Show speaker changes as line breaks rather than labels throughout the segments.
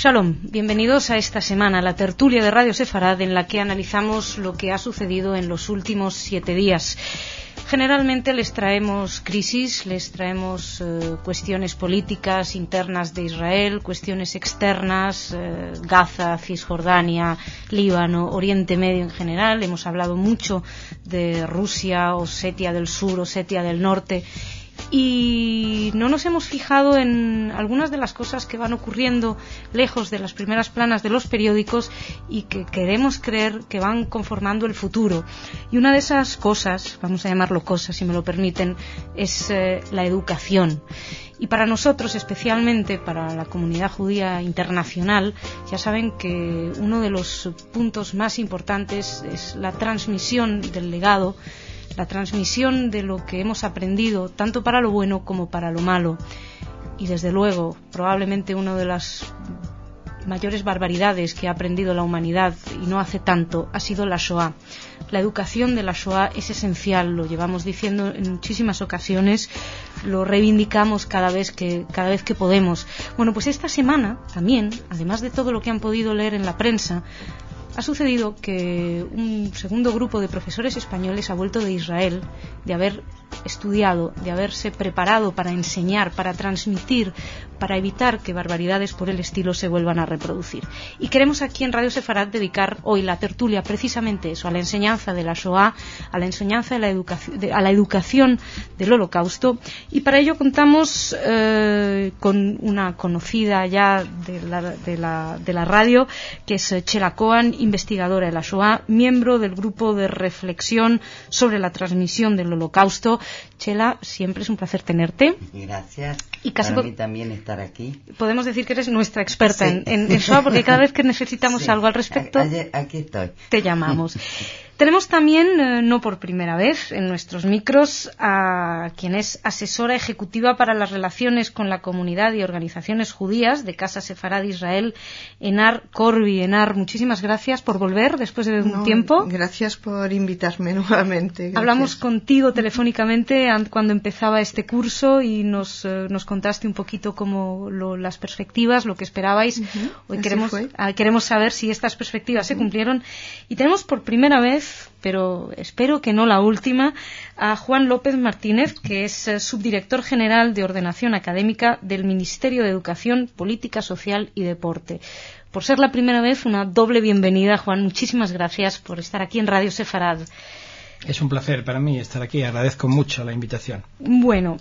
Shalom, bienvenidos a esta semana, la tertulia de Radio Sefarad, en la que analizamos lo que ha sucedido en los últimos 7 días. Generalmente les traemos crisis, les traemos cuestiones políticas internas de Israel, cuestiones externas, Gaza, Cisjordania, Líbano, Oriente Medio en general. Hemos hablado mucho de Rusia, Osetia del Sur, Osetia del Norte. Y no nos hemos fijado en algunas de las cosas que van ocurriendo lejos de las primeras planas de los periódicos y que queremos creer que van conformando el futuro. Y una de esas cosas, vamos a llamarlo cosas si me lo permiten, es la educación. Y para nosotros, especialmente para la comunidad judía internacional, ya saben que uno de los puntos más importantes es la transmisión del legado, la transmisión de lo que hemos aprendido, tanto para lo bueno como para lo malo. Y desde luego, probablemente una de las mayores barbaridades que ha aprendido la humanidad, y no hace tanto, ha sido la Shoah. La educación de la Shoah es esencial, lo llevamos diciendo en muchísimas ocasiones, lo reivindicamos cada vez que podemos. Bueno, pues esta semana también, además de todo lo que han podido leer en la prensa, ha sucedido que un segundo grupo de profesores españoles ha vuelto de Israel, de haber estudiado, de haberse preparado para enseñar, para transmitir, para evitar que barbaridades por el estilo se vuelvan a reproducir. Y queremos aquí en Radio Sefarad dedicar hoy la tertulia precisamente eso, a la enseñanza de la Shoah, a la enseñanza a la educación del Holocausto. Y para ello contamos con una conocida ya de la radio, que es Chela Cohen, investigadora de la Shoah, miembro del grupo de reflexión sobre la transmisión del Holocausto. Chela, siempre es un placer tenerte.
Gracias.
Y casi
para mí también estar aquí.
Podemos decir que eres nuestra experta en Shoah, porque cada vez que necesitamos algo al respecto,
aquí estoy.
Te llamamos. Tenemos también, no por primera vez, en nuestros micros a quien es asesora ejecutiva para las relaciones con la comunidad y organizaciones judías de Casa Sefarad Israel, Enar Corbi. Enar, muchísimas gracias por volver después de un tiempo.
Gracias por invitarme nuevamente. Gracias.
Hablamos contigo telefónicamente cuando empezaba este curso y nos contaste un poquito cómo las perspectivas, lo que esperabais. Hoy queremos saber si estas perspectivas se cumplieron. Y tenemos por primera vez, pero espero que no la última, a Juan López Martínez, que es subdirector general de Ordenación Académica del Ministerio de Educación, Política Social y Deporte. Por ser la primera vez, una doble bienvenida, Juan. Muchísimas gracias por estar aquí en Radio Sefarad.
Es un placer para mí estar aquí. Agradezco mucho la invitación.
Bueno,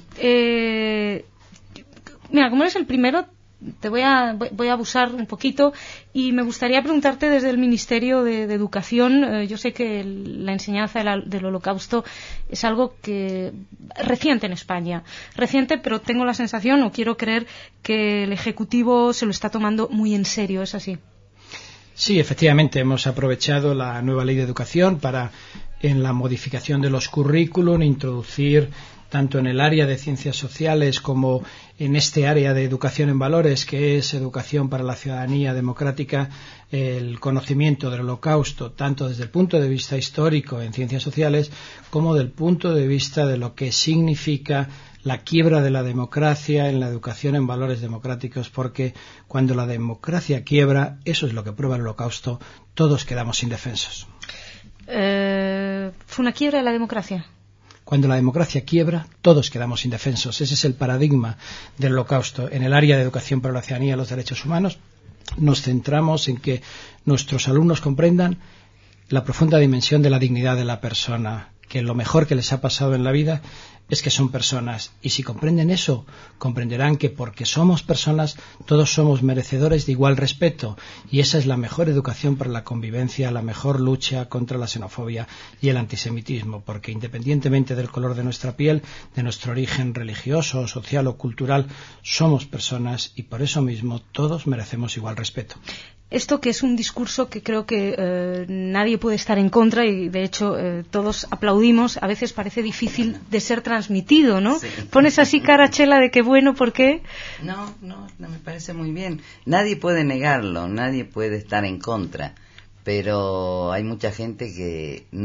mira, como eres el primero, te voy a abusar un poquito y me gustaría preguntarte desde el Ministerio de Educación. Yo sé que la enseñanza del Holocausto es algo que reciente en España, pero tengo la sensación, o quiero creer, que el Ejecutivo se lo está tomando muy en serio. ¿Es así?
Sí, efectivamente, hemos aprovechado la nueva Ley de Educación para, en la modificación de los currículum, introducir tanto en el área de ciencias sociales como en este área de educación en valores, que es educación para la ciudadanía democrática, el conocimiento del Holocausto, tanto desde el punto de vista histórico en ciencias sociales, como del punto de vista de lo que significa la quiebra de la democracia en la educación en valores democráticos, porque cuando la democracia quiebra, eso es lo que prueba el Holocausto, todos quedamos indefensos.
¿Fue una quiebra de la democracia?
Cuando la democracia quiebra, todos quedamos indefensos. Ese es el paradigma del Holocausto. En el área de educación para la ciudadanía y los derechos humanos nos centramos en que nuestros alumnos comprendan la profunda dimensión de la dignidad de la persona, que lo mejor que les ha pasado en la vida es que son personas, y si comprenden eso, comprenderán que porque somos personas, todos somos merecedores de igual respeto, y esa es la mejor educación para la convivencia, la mejor lucha contra la xenofobia y el antisemitismo, porque independientemente del color de nuestra piel, de nuestro origen religioso, social o cultural, somos personas y por eso mismo todos merecemos igual respeto.
Esto, que es un discurso que creo que nadie puede estar en contra y de hecho todos aplaudimos, a veces parece difícil de ser transmitido, ¿no? Sí. Pones así cara, Chela, de que bueno, ¿por qué?
No me parece muy bien. Nadie puede negarlo, nadie puede estar en contra, pero hay mucha gente que no está todavía dispuesta a asumirlo. O sea,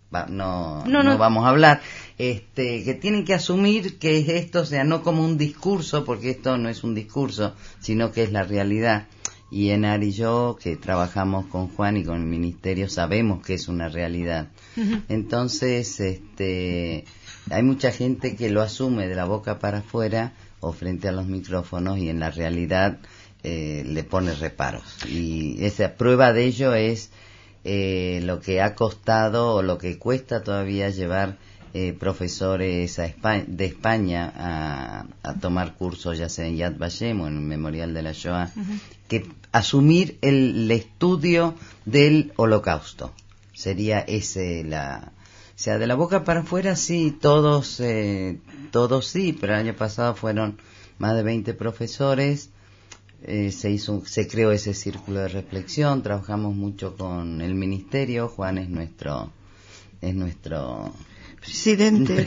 no vamos a hablar, que tienen que asumir que esto sea no como un discurso, porque esto no es un discurso, sino que es la realidad. Y Enar y yo, que trabajamos con Juan y con el ministerio, sabemos que es una realidad. Uh-huh. Entonces, hay mucha gente que lo asume de la boca para afuera o frente a los micrófonos, y en la realidad le pone reparos. Y esa prueba de ello es lo que ha costado o lo que cuesta todavía llevar profesores de España a tomar cursos, ya sea en Yad Vashem o en el Memorial de la Shoah, uh-huh, que asumir el estudio del Holocausto. Sería ese o sea, de la boca para afuera sí, todos sí, pero el año pasado fueron más de 20 profesores. Se creó ese círculo de reflexión, trabajamos mucho con el ministerio. Juan es nuestro
presidente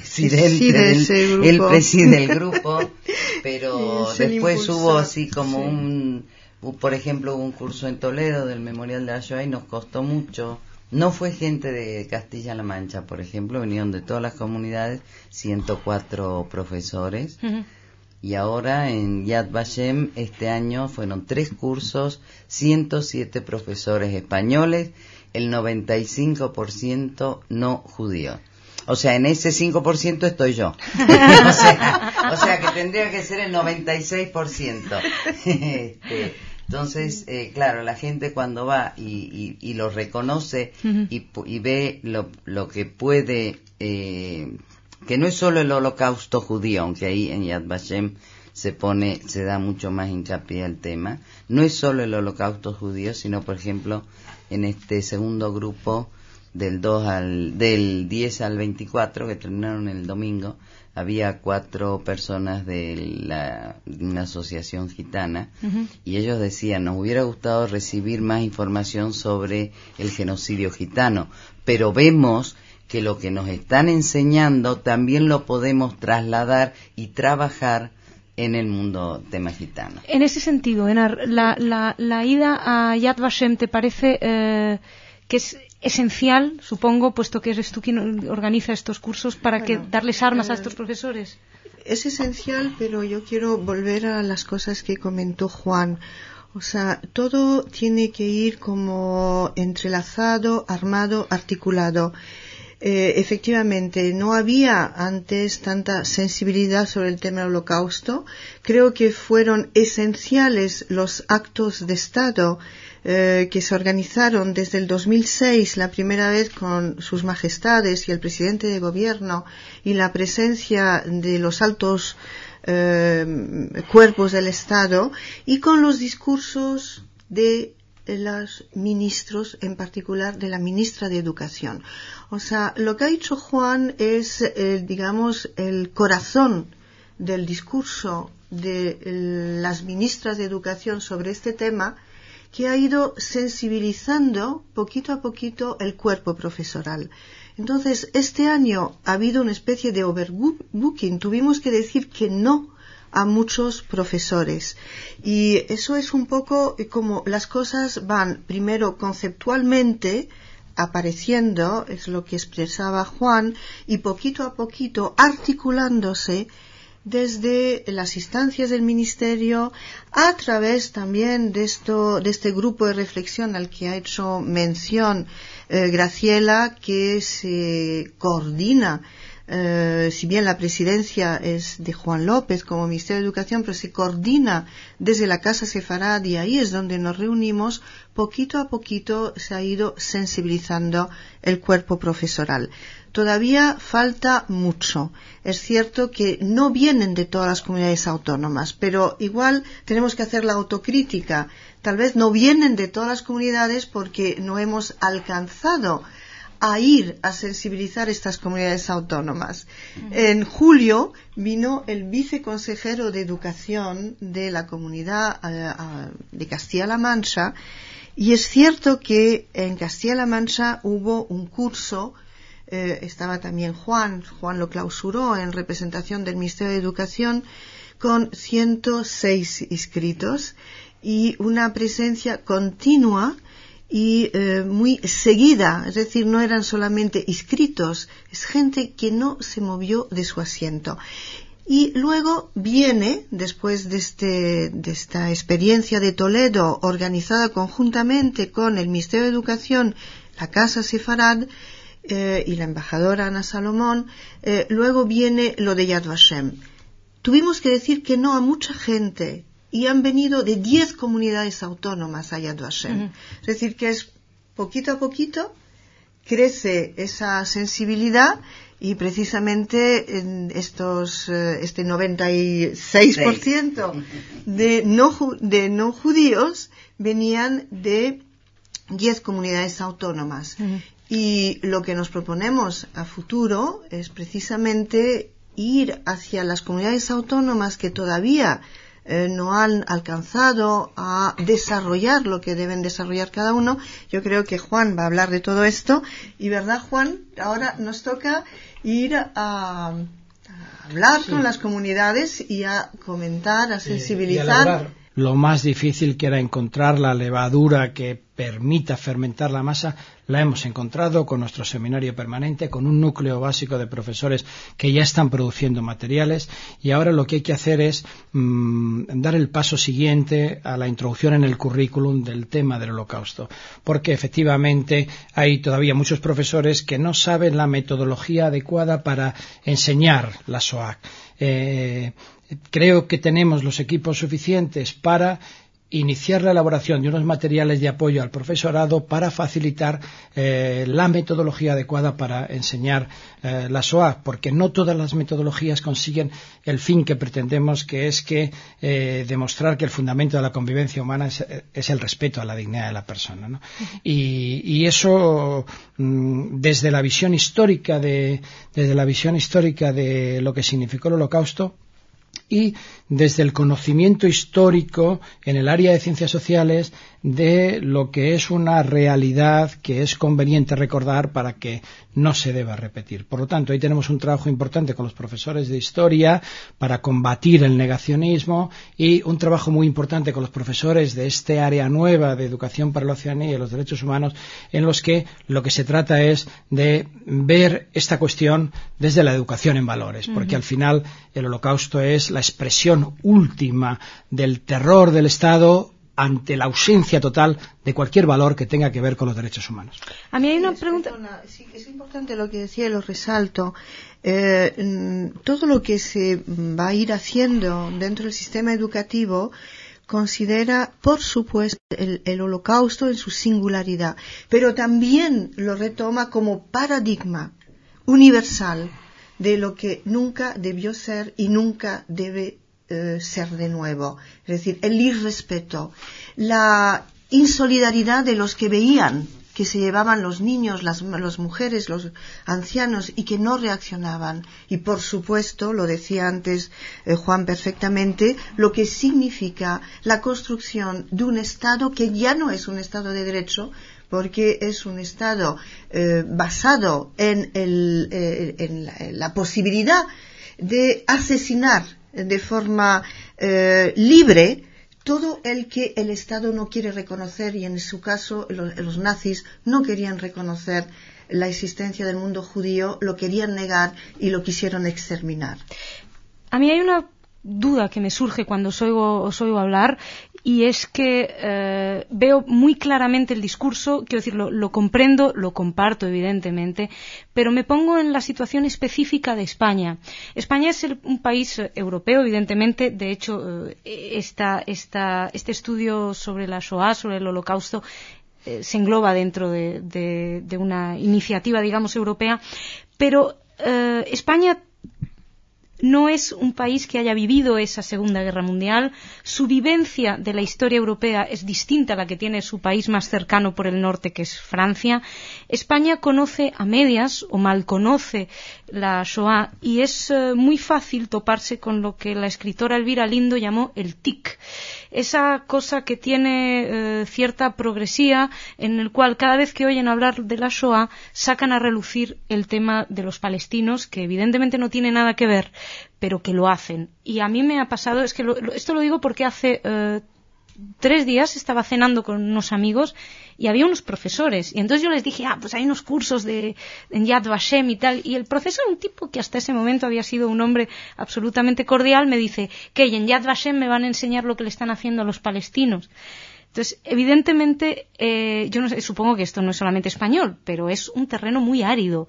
él preside el grupo, pero después hubo así como por ejemplo, hubo un curso en Toledo del Memorial de la Shoah y nos costó mucho. No fue gente de Castilla-La Mancha, por ejemplo, vinieron de todas las comunidades, 104 profesores. Uh-huh. Y ahora en Yad Vashem este año fueron 3 cursos, 107 profesores españoles, el 95% no judíos. O sea, en ese 5% estoy yo. o sea que tendría que ser el 96%. Entonces, claro, la gente cuando va y lo reconoce, uh-huh, y ve lo que puede, que no es solo el Holocausto judío, aunque ahí en Yad Vashem se da mucho más hincapié al tema, no es solo el Holocausto judío, sino, por ejemplo, en este segundo grupo del 10 al 24, que terminaron el domingo, había 4 personas de una asociación gitana, uh-huh, y ellos decían, nos hubiera gustado recibir más información sobre el genocidio gitano, pero vemos que lo que nos están enseñando también lo podemos trasladar y trabajar en el mundo tema gitano.
En ese sentido, Enar, la ida a Yad Vashem, ¿te parece que es esencial, supongo, puesto que eres tú quien organiza estos cursos, para darles armas a estos profesores?
Es esencial, pero yo quiero volver a las cosas que comentó Juan. O sea, todo tiene que ir como entrelazado, armado, articulado. Efectivamente, no había antes tanta sensibilidad sobre el tema del Holocausto. Creo que fueron esenciales los actos de Estado que se organizaron desde el 2006, la primera vez con sus majestades y el presidente de gobierno, y la presencia de los altos cuerpos del Estado, y con los discursos de los ministros, en particular de la ministra de Educación. O sea, lo que ha dicho Juan es, digamos, el corazón del discurso de las ministras de Educación sobre este tema, que ha ido sensibilizando poquito a poquito el cuerpo profesoral. Entonces, este año ha habido una especie de overbooking. Tuvimos que decir que no a muchos profesores. Y eso es un poco como las cosas van primero conceptualmente apareciendo, es lo que expresaba Juan, y poquito a poquito articulándose desde las instancias del ministerio, a través también de este grupo de reflexión al que ha hecho mención Graciela, que se coordina, si bien la presidencia es de Juan López como Ministerio de Educación, pero se coordina desde la Casa Sefarad, y ahí es donde nos reunimos. Poquito a poquito se ha ido sensibilizando el cuerpo profesoral. Todavía falta mucho. Es cierto que no vienen de todas las comunidades autónomas, pero igual tenemos que hacer la autocrítica. Tal vez no vienen de todas las comunidades porque no hemos alcanzado a ir a sensibilizar estas comunidades autónomas. En julio vino el viceconsejero de Educación de la comunidad de Castilla-La Mancha, y es cierto que en Castilla-La Mancha hubo un curso. Estaba también Juan lo clausuró en representación del Ministerio de Educación, con 106 inscritos y una presencia continua, y muy seguida, es decir, no eran solamente inscritos, es gente que no se movió de su asiento. Y luego viene, después de esta experiencia de Toledo, organizada conjuntamente con el Ministerio de Educación, la Casa Sefarad y la embajadora Ana Salomón, luego viene lo de Yad Vashem. Tuvimos que decir que no a mucha gente, y han venido de 10 comunidades autónomas a Yad Vashem. Es decir, que es poquito a poquito crece esa sensibilidad, y precisamente en este 96% de no judíos venían de 10 comunidades autónomas. Y lo que nos proponemos a futuro es precisamente ir hacia las comunidades autónomas que todavía no han alcanzado a desarrollar lo que deben desarrollar cada uno. Yo creo que Juan va a hablar de todo esto. Y verdad, Juan, ahora nos toca ir a hablar con las comunidades y a comentar, a sensibilizar.
Lo más difícil, que era encontrar la levadura que permita fermentar la masa, la hemos encontrado con nuestro seminario permanente, con un núcleo básico de profesores que ya están produciendo materiales, y ahora lo que hay que hacer es dar el paso siguiente a la introducción en el currículum del tema del Holocausto, porque efectivamente hay todavía muchos profesores que no saben la metodología adecuada para enseñar la Shoah. Creo que tenemos los equipos suficientes para iniciar la elaboración de unos materiales de apoyo al profesorado para facilitar la metodología adecuada para enseñar la Shoah, porque no todas las metodologías consiguen el fin que pretendemos, que es demostrar que el fundamento de la convivencia humana es el respeto a la dignidad de la persona, ¿no? Y eso, desde la visión histórica de lo que significó el Holocausto, y desde el conocimiento histórico en el área de ciencias sociales de lo que es una realidad que es conveniente recordar para que no se deba repetir. Por lo tanto, ahí tenemos un trabajo importante con los profesores de historia para combatir el negacionismo, y un trabajo muy importante con los profesores de este área nueva de educación para la ciudadanía y los derechos humanos, en los que lo que se trata es de ver esta cuestión desde la educación en valores, porque al final el Holocausto es la expresión última del terror del Estado ante la ausencia total de cualquier valor que tenga que ver con los derechos humanos.
A mí hay una pregunta.
Sí, es importante lo que decía y lo resalto. Todo lo que se va a ir haciendo dentro del sistema educativo considera, por supuesto, el Holocausto en su singularidad, pero también lo retoma como paradigma universal de lo que nunca debió ser y nunca debe ser de nuevo. Es decir, el irrespeto, la insolidaridad de los que veían que se llevaban los niños, las mujeres, los ancianos, y que no reaccionaban. Y por supuesto, lo decía antes Juan perfectamente, lo que significa la construcción de un Estado que ya no es un Estado de derecho, porque es un Estado basado en la posibilidad de asesinar de forma libre todo el que el Estado no quiere reconocer, y en su caso los nazis no querían reconocer la existencia del mundo judío, lo querían negar y lo quisieron exterminar.
A mí hay una duda que me surge cuando os oigo hablar, y es que veo muy claramente el discurso, quiero decir, lo comprendo, lo comparto evidentemente, pero me pongo en la situación específica de España. España es un país europeo, evidentemente. De hecho, este estudio sobre la Shoah, sobre el Holocausto, se engloba dentro de una iniciativa, digamos, europea, pero España no es un país que haya vivido esa Segunda Guerra Mundial. Su vivencia de la historia europea es distinta a la que tiene su país más cercano por el norte, que es Francia. España conoce a medias o mal conoce la Shoah, y es muy fácil toparse con lo que la escritora Elvira Lindo llamó el tic. Esa cosa que tiene cierta progresía, en el cual cada vez que oyen hablar de la Shoah sacan a relucir el tema de los palestinos, que evidentemente no tiene nada que ver, pero que lo hacen. Y a mí me ha pasado, es que esto lo digo porque hace 3 días estaba cenando con unos amigos y había unos profesores, y entonces yo les dije, pues hay unos cursos en Yad Vashem y tal, y el profesor, un tipo que hasta ese momento había sido un hombre absolutamente cordial, me dice que en Yad Vashem me van a enseñar lo que le están haciendo a los palestinos. Entonces, evidentemente, yo no sé, supongo que esto no es solamente español, pero es un terreno muy árido.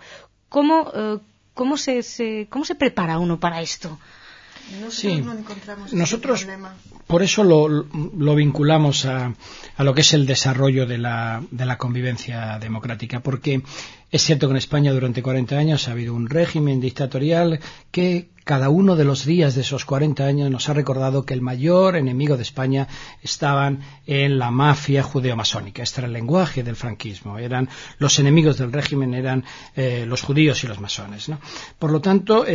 ¿Cómo se prepara uno para esto?
Nosotros no encontramos
nosotros
problema.
Por eso lo vinculamos a lo que es el desarrollo de la convivencia democrática, porque es cierto que en España durante 40 años ha habido un régimen dictatorial que cada uno de los días de esos 40 años nos ha recordado que el mayor enemigo de España estaban en la mafia judeo-masónica. Este era el lenguaje del franquismo. Los enemigos del régimen eran los judíos y los masones, ¿no? Por lo tanto,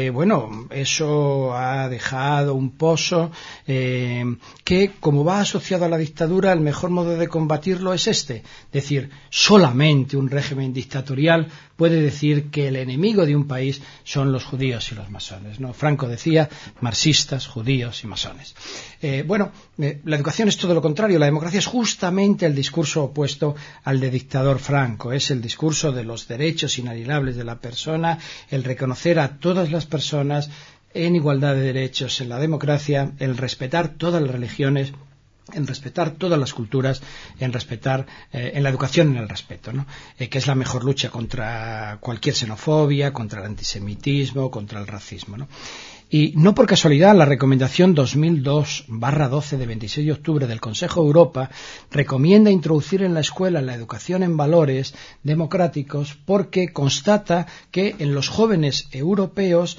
eso ha dejado un pozo que, como va asociado a la dictadura, el mejor modo de combatirlo es este. Es decir, solamente un régimen dictatorial puede decir que el enemigo de un país son los judíos y los masones, ¿no? Franco decía marxistas, judíos y masones. La educación es todo lo contrario. La democracia es justamente el discurso opuesto al de dictador Franco. Es el discurso de los derechos inalienables de la persona, el reconocer a todas las personas en igualdad de derechos en la democracia, el respetar todas las religiones, en respetar todas las culturas, en respetar en la educación en el respeto, ¿no? Que es la mejor lucha contra cualquier xenofobia, contra el antisemitismo, contra el racismo, ¿no? Y no por casualidad la recomendación 2002/12 de 26 de octubre del Consejo de Europa recomienda introducir en la escuela la educación en valores democráticos, porque constata que en los jóvenes europeos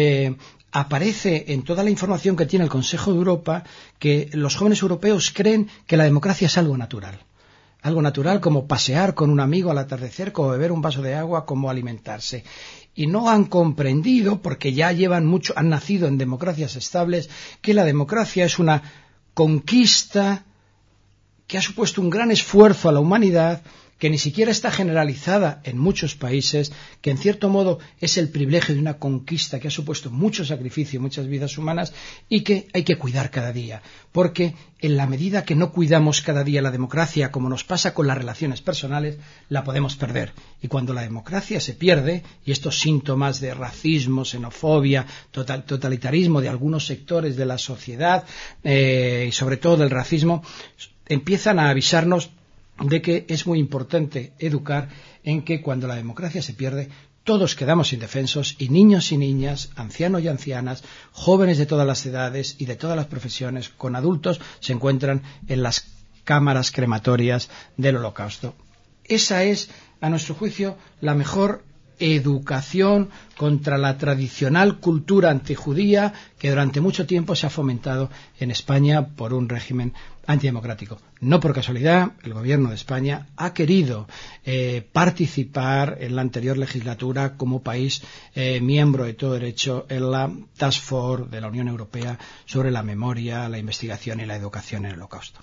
aparece en toda la información que tiene el Consejo de Europa que los jóvenes europeos creen que la democracia es algo natural. Algo natural como pasear con un amigo al atardecer, como beber un vaso de agua, como alimentarse. Y no han comprendido, porque ya han nacido en democracias estables, que la democracia es una conquista que ha supuesto un gran esfuerzo a la humanidad, que ni siquiera está generalizada en muchos países, que en cierto modo es el privilegio de una conquista que ha supuesto mucho sacrificio, muchas vidas humanas, y que hay que cuidar cada día, porque en la medida que no cuidamos cada día la democracia, como nos pasa con las relaciones personales, la podemos perder. Y cuando la democracia se pierde, y estos síntomas de racismo, xenofobia, totalitarismo de algunos sectores de la sociedad, y sobre todo del racismo, empiezan a avisarnos de que es muy importante educar en que cuando la democracia se pierde, todos quedamos indefensos, y niños y niñas, ancianos y ancianas, jóvenes de todas las edades y de todas las profesiones, con adultos, se encuentran en las cámaras crematorias del Holocausto. Esa es, a nuestro juicio, la mejor educación contra la tradicional cultura antijudía que durante mucho tiempo se ha fomentado en España por un régimen antidemocrático. No por casualidad, el gobierno de España ha querido participar en la anterior legislatura como país miembro de todo derecho en la Task Force de la Unión Europea sobre la memoria, la investigación y la educación en el Holocausto.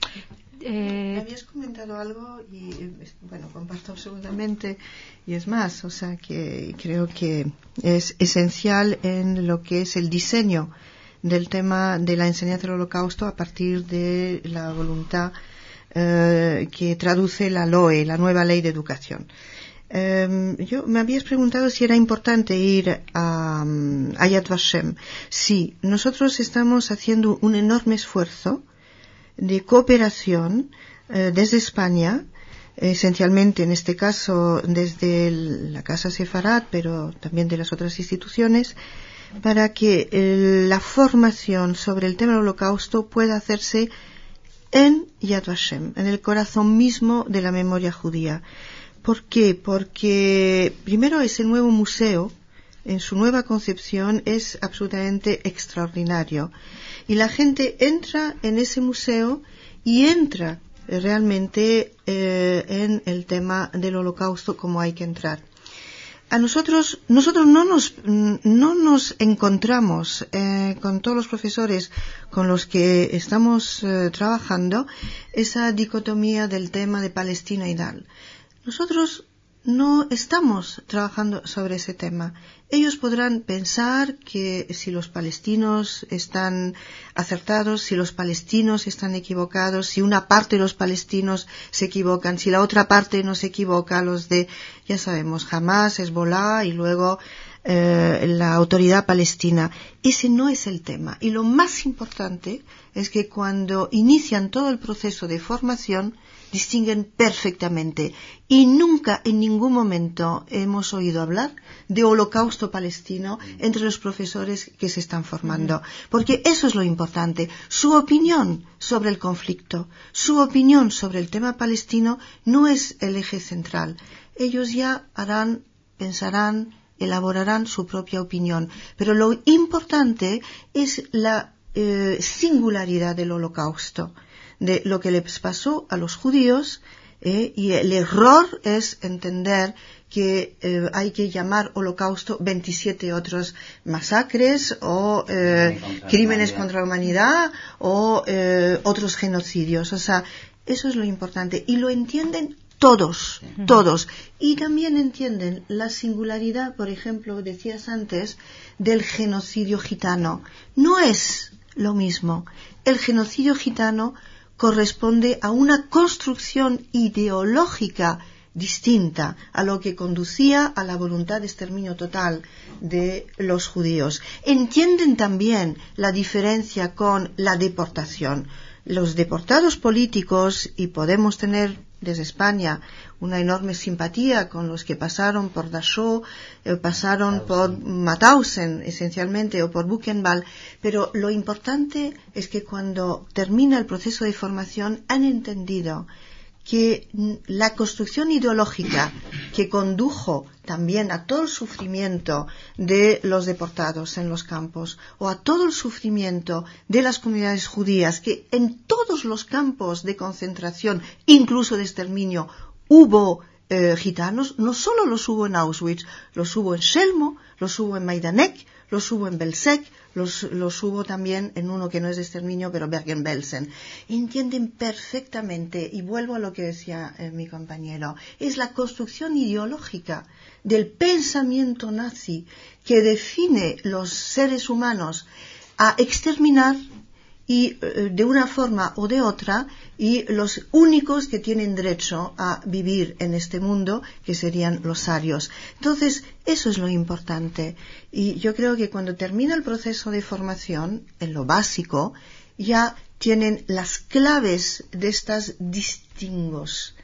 Habías comentado algo y comparto absolutamente, y es más, que creo que es esencial en lo que es el diseño del tema de la enseñanza del Holocausto a partir de la voluntad que traduce la LOE, la nueva ley de educación. Yo me habías preguntado si era importante ir a Yad Vashem. Sí, nosotros estamos haciendo un enorme esfuerzo de cooperación desde España, esencialmente en este caso desde la Casa Sefarad, pero también de las otras instituciones, para que la formación sobre el tema del Holocausto pueda hacerse en Yad Vashem, en el corazón mismo de la memoria judía. ¿Por qué? Porque primero ese nuevo museo, en su nueva concepción, es absolutamente extraordinario. Y la gente entra en ese museo y entra realmente en el tema del Holocausto como hay que entrar. A nosotros no nos encontramos con todos los profesores con los que estamos trabajando esa dicotomía del tema de Palestina y tal. Nosotros no estamos trabajando sobre ese tema. Ellos podrán pensar que si los palestinos están acertados, si los palestinos están equivocados, si una parte de los palestinos se equivocan, si la otra parte no se equivoca, los de, ya sabemos, Hamas, Hezbollah y luego la autoridad palestina. Ese no es el tema. Y lo más importante es que cuando inician todo el proceso de formación, distinguen perfectamente. Y nunca, en ningún momento, hemos oído hablar de holocausto palestino entre los profesores que se están formando. Porque eso es lo importante. Su opinión sobre el conflicto, su opinión sobre el tema palestino no es el eje central. Ellos ya harán, pensarán, elaborarán su propia opinión. Pero lo importante es la singularidad del holocausto, de lo que les pasó a los judíos, y el error es entender que hay que llamar holocausto 27 otros masacres o crímenes contra la humanidad o otros genocidios. O sea, eso es lo importante. Y lo entienden todos. Y también entienden la singularidad, por ejemplo, decías antes, del genocidio gitano. No es lo mismo. El genocidio gitano corresponde a una construcción ideológica distinta a lo que conducía a la voluntad de exterminio total de los judíos. Entienden también la diferencia con la deportación. Los deportados políticos, y podemos tener desde España una enorme simpatía con los que pasaron por Dachau, pasaron por Mauthausen esencialmente, o por Buchenwald, pero lo importante es que cuando termina el proceso de formación han entendido que la construcción ideológica que condujo también a todo el sufrimiento de los deportados en los campos, o a todo el sufrimiento de las comunidades judías, que en todos los campos de concentración, incluso de exterminio, hubo gitanos, no solo los hubo en Auschwitz, los hubo en Chelmo, los hubo en Majdanek, los hubo en Belzec, los hubo también en uno que no es de exterminio, pero Bergen-Belsen. Entienden perfectamente, y vuelvo a lo que decía mi compañero, es la construcción ideológica del pensamiento nazi que define los seres humanos a exterminar, y de una forma o de otra, y los únicos que tienen derecho a vivir en este mundo, que serían los arios. Entonces, eso es lo importante. Y yo creo que cuando termina el proceso de formación, en lo básico, ya tienen las claves de estos distingos,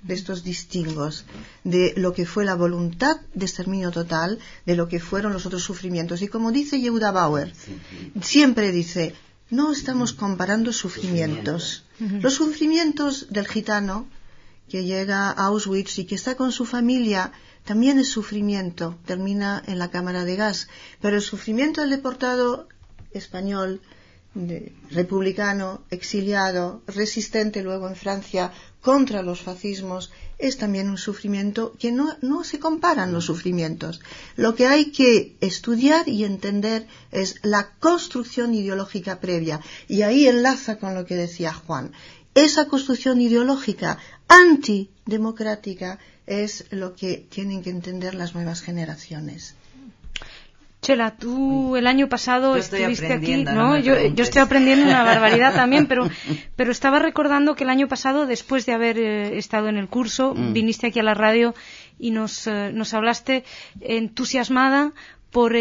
de lo que fue la voluntad de exterminio total, de lo que fueron los otros sufrimientos. Y como dice Yehuda Bauer, siempre dice, no estamos comparando sufrimientos. Los sufrimientos del gitano que llega a Auschwitz y que está con su familia también es sufrimiento, termina en la cámara de gas. Pero el sufrimiento del deportado español, republicano, exiliado, resistente luego en Francia contra los fascismos, es también un sufrimiento que no se comparan los sufrimientos. Lo que hay que estudiar y entender es la construcción ideológica previa, y ahí enlaza con lo que decía Juan. Esa construcción ideológica antidemocrática es lo que tienen que entender las nuevas generaciones.
Chela, tú el año pasado estuviste aquí, ¿no? Yo estoy aprendiendo una barbaridad también, pero estaba recordando que el año pasado, después de haber estado en el curso, viniste aquí a la radio y nos hablaste entusiasmada por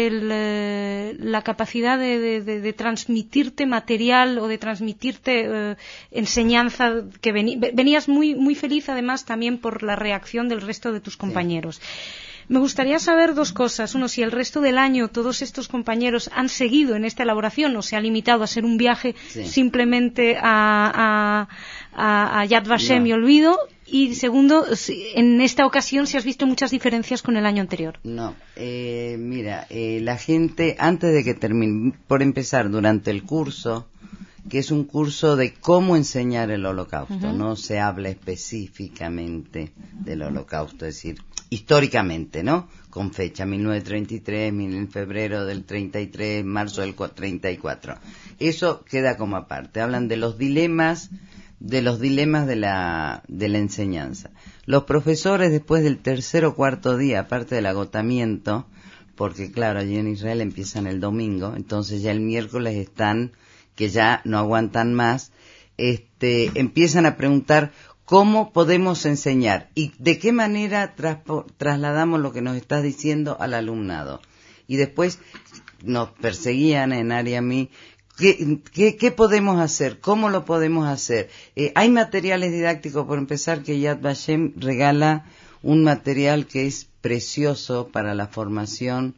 la capacidad de transmitirte material o de transmitirte enseñanza, que venías muy feliz además también por la reacción del resto de tus compañeros. Sí. Me gustaría saber dos cosas. Uno, si el resto del año todos estos compañeros han seguido en esta elaboración o se ha limitado a ser un viaje simplemente a Yad Vashem y olvido. Y segundo, en esta ocasión si has visto muchas diferencias con el año anterior.
No, mira, la gente, antes de que termine, por empezar, durante el curso, que es un curso de cómo enseñar el holocausto, no se habla específicamente del holocausto, es decir, históricamente, ¿no? Con fecha 1933, en febrero del 33, marzo del 34. Eso queda como aparte. Hablan de los dilemas de la enseñanza. Los profesores después del tercer o cuarto día, aparte del agotamiento, porque claro, allí en Israel empiezan el domingo, entonces ya el miércoles están, que ya no aguantan más, empiezan a preguntar cómo podemos enseñar y de qué manera trasladamos lo que nos estás diciendo al alumnado. Y después nos perseguían en Ari a mí, ¿qué podemos hacer? ¿Cómo lo podemos hacer? Hay materiales didácticos, por empezar, que Yad Vashem regala un material que es precioso para la formación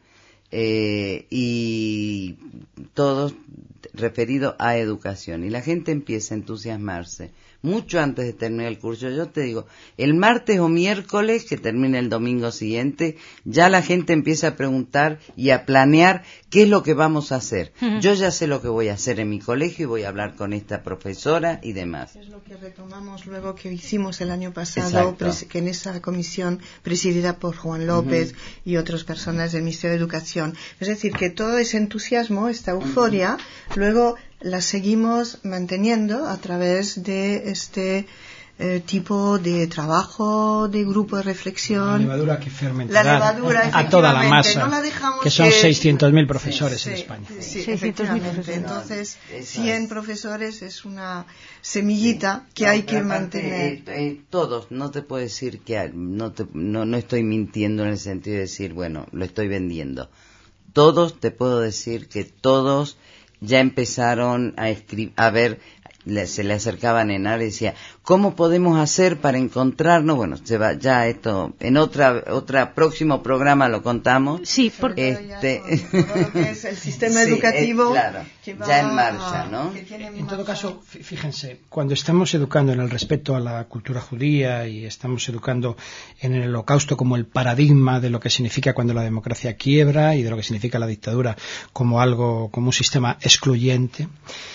y todo referido a educación. Y la gente empieza a entusiasmarse mucho antes de terminar el curso. Yo te digo, el martes o miércoles, que termina el domingo siguiente, ya la gente empieza a preguntar y a planear qué es lo que vamos a hacer. Yo ya sé lo que voy a hacer en mi colegio y voy a hablar con esta profesora y demás.
Es lo que retomamos luego que hicimos el año pasado, que en esa comisión presidida por Juan López y otras personas del Ministerio de Educación. Es decir, que todo ese entusiasmo, esta euforia, luego la seguimos manteniendo a través de este tipo de trabajo, de grupo de reflexión.
La levadura que fermentará a toda la masa, no que son 600.000 profesores en España.
Sí, efectivamente. Entonces, 100 profesores es una semillita que hay que mantener.
Todos, no te puedo decir que no estoy mintiendo en el sentido de decir, bueno, lo estoy vendiendo. Todos, te puedo decir que todos ya empezaron a escribir, a ver, se le acercaban en área y decía, ¿cómo podemos hacer para encontrarnos? Bueno, se va ya esto, en otra próximo programa lo contamos.
Sí, porque
todo lo que es el sistema educativo
claro, que va ya en marcha, ¿no?
En todo caso, fíjense, cuando estamos educando en el respeto a la cultura judía y estamos educando en el Holocausto como el paradigma de lo que significa cuando la democracia quiebra y de lo que significa la dictadura como un sistema excluyente,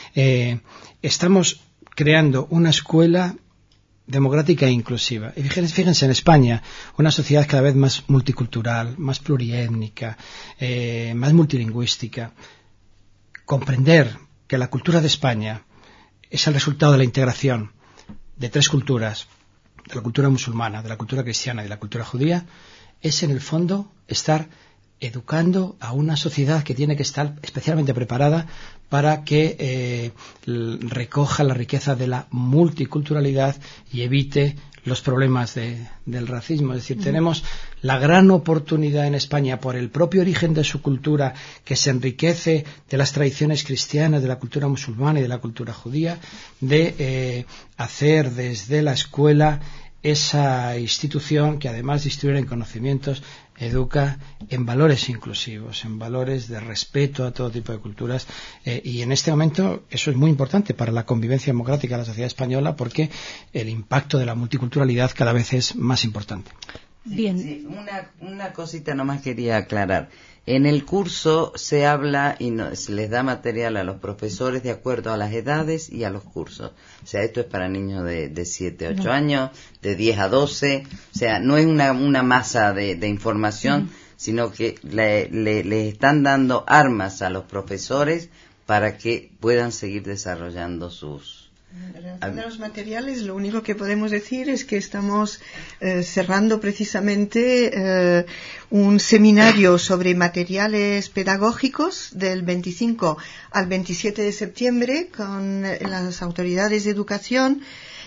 estamos creando una escuela democrática e inclusiva. Y fíjense en España, una sociedad cada vez más multicultural, más pluriétnica, más multilingüística. Comprender que la cultura de España es el resultado de la integración de tres culturas, de la cultura musulmana, de la cultura cristiana y de la cultura judía, es en el fondo estar educando a una sociedad que tiene que estar especialmente preparada para que recoja la riqueza de la multiculturalidad y evite los problemas del racismo. Es decir, tenemos la gran oportunidad en España, por el propio origen de su cultura, que se enriquece de las tradiciones cristianas, de la cultura musulmana y de la cultura judía, de hacer desde la escuela esa institución que, además de instruir en conocimientos, educa en valores inclusivos, en valores de respeto a todo tipo de culturas, y en este momento eso es muy importante para la convivencia democrática de la sociedad española, porque el impacto de la multiculturalidad cada vez es más importante.
Bien.
Sí, una cosita nomás quería aclarar. En el curso se habla y se les da material a los profesores de acuerdo a las edades y a los cursos. O sea, esto es para niños de 7 a 8 años, de 10 a 12. O sea, no es una masa de información, sino que le están dando armas a los profesores para que puedan seguir desarrollando sus...
En relación a los materiales, lo único que podemos decir es que estamos cerrando precisamente un seminario sobre materiales pedagógicos del 25 al 27 de septiembre con las autoridades de educación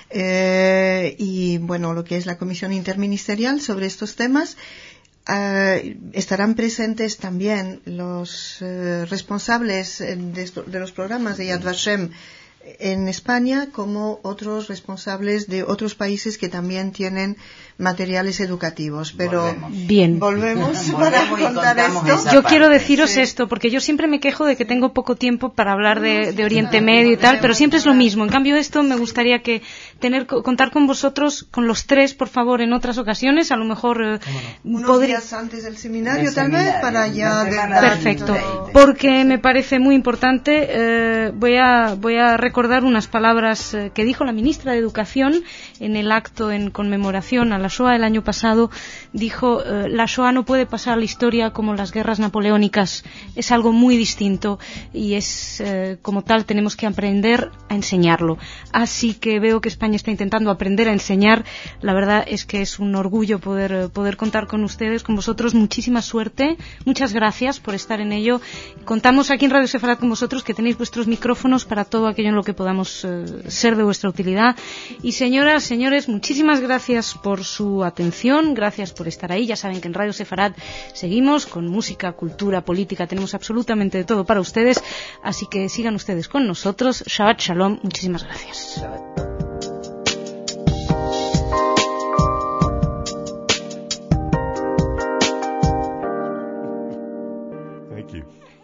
y, bueno, lo que es la Comisión Interministerial sobre estos temas. Estarán presentes también los responsables de los programas de Yad Vashem en España, como otros responsables de otros países que también tienen materiales educativos. Pero volvemos para contar esto.
Yo quiero deciros esto, porque yo siempre me quejo de que tengo poco tiempo para hablar de Oriente Medio y tal, pero siempre es lo mismo. En cambio, esto me gustaría contar con vosotros, con los tres, por favor, en otras ocasiones, a lo mejor
unos días antes del seminario, tal vez, para ya...
Perfecto, porque me parece muy importante. Voy a recordar unas palabras que dijo la ministra de Educación en el acto en conmemoración a la Shoah el año pasado. Dijo, la Shoah no puede pasar a la historia como las guerras napoleónicas, es algo muy distinto y es como tal tenemos que aprender a enseñarlo. Así que veo que España está intentando aprender a enseñar. La verdad es que es un orgullo poder contar con ustedes, con vosotros. Muchísima suerte, muchas gracias por estar en ello. Contamos aquí en Radio Sefarad con vosotros, que tenéis vuestros micrófonos para todo aquello en lo que podamos ser de vuestra utilidad. Y señoras, señores, muchísimas gracias por su atención, gracias por estar ahí. Ya saben que en Radio Sefarad seguimos con música, cultura, política, tenemos absolutamente de todo para ustedes, así que sigan ustedes con nosotros. Shabbat Shalom, muchísimas gracias.
Thank you.